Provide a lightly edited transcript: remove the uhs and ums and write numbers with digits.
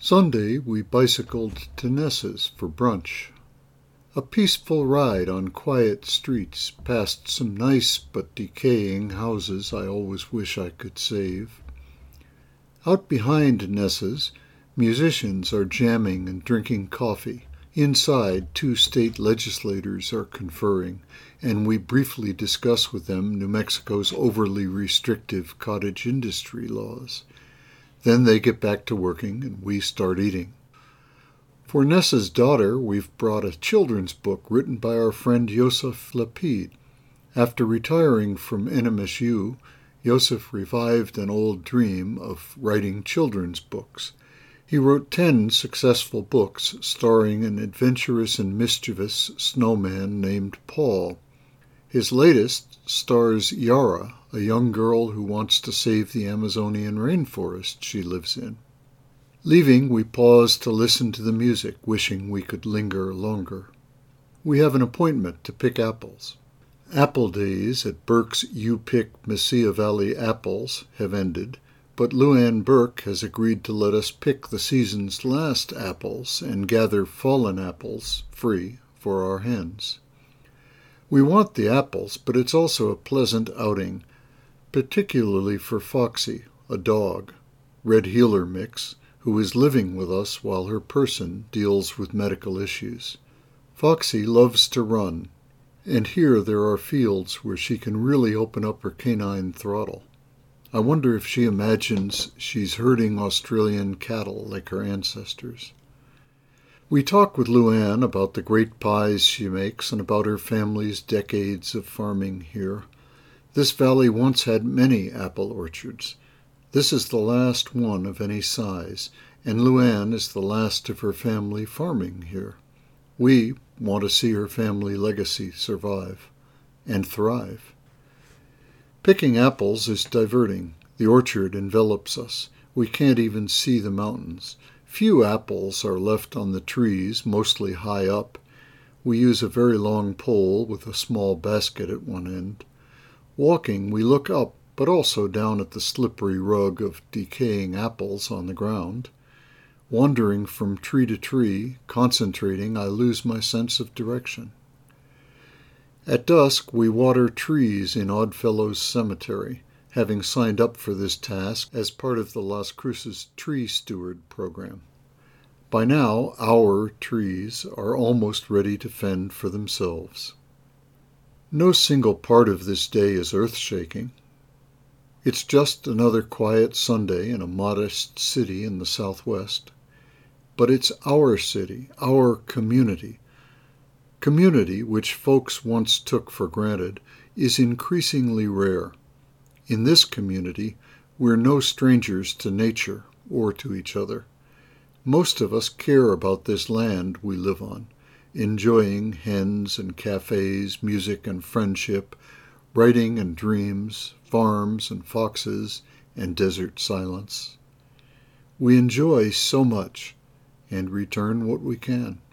Sunday, we bicycled to Ness's for brunch. A peaceful ride on quiet streets past some nice but decaying houses I always wish I could save. Out behind Ness's, musicians are jamming and drinking coffee. Inside, two state legislators are conferring, and we briefly discuss with them New Mexico's overly restrictive cottage industry laws. Then they get back to working, and we start eating. For Nessa's daughter, we've brought a children's book written by our friend Yosef Lapid. After retiring from NMSU, Yosef revived an old dream of writing children's books. He wrote 10 successful books starring an adventurous and mischievous snowman named Paul. His latest stars Yara, a young girl who wants to save the Amazonian rainforest she lives in. Leaving, we pause to listen to the music, wishing we could linger longer. We have an appointment to pick apples. Apple days at Burke's You Pick Mesilla Valley Apples have ended, but Luann Burke has agreed to let us pick the season's last apples and gather fallen apples free for our hens. We want the apples, but it's also a pleasant outing, particularly for Foxy, a dog, Red Heeler mix, who is living with us while her person deals with medical issues. Foxy loves to run, and here there are fields where she can really open up her canine throttle. I wonder if she imagines she's herding Australian cattle like her ancestors. We talk with Luann about the great pies she makes and about her family's decades of farming here. This valley once had many apple orchards. This is the last one of any size, and Luann is the last of her family farming here. We want to see her family legacy survive and thrive. Picking apples is diverting. The orchard envelops us. We can't even see the mountains. Few apples are left on the trees, mostly high up. We use a very long pole with a small basket at one end. Walking, we look up, but also down at the slippery rug of decaying apples on the ground. Wandering from tree to tree, concentrating, I lose my sense of direction. At dusk, we water trees in Oddfellows Cemetery, having signed up for this task as part of the Las Cruces Tree Steward program. By now, our trees are almost ready to fend for themselves. No single part of this day is earth-shaking. It's just another quiet Sunday in a modest city in the Southwest. But it's our city, our community. Community, which folks once took for granted, is increasingly rare. In this community, we're no strangers to nature or to each other. Most of us care about this land we live on, enjoying hens and cafes, music and friendship, writing and dreams, farms and foxes, and desert silence. We enjoy so much and return what we can.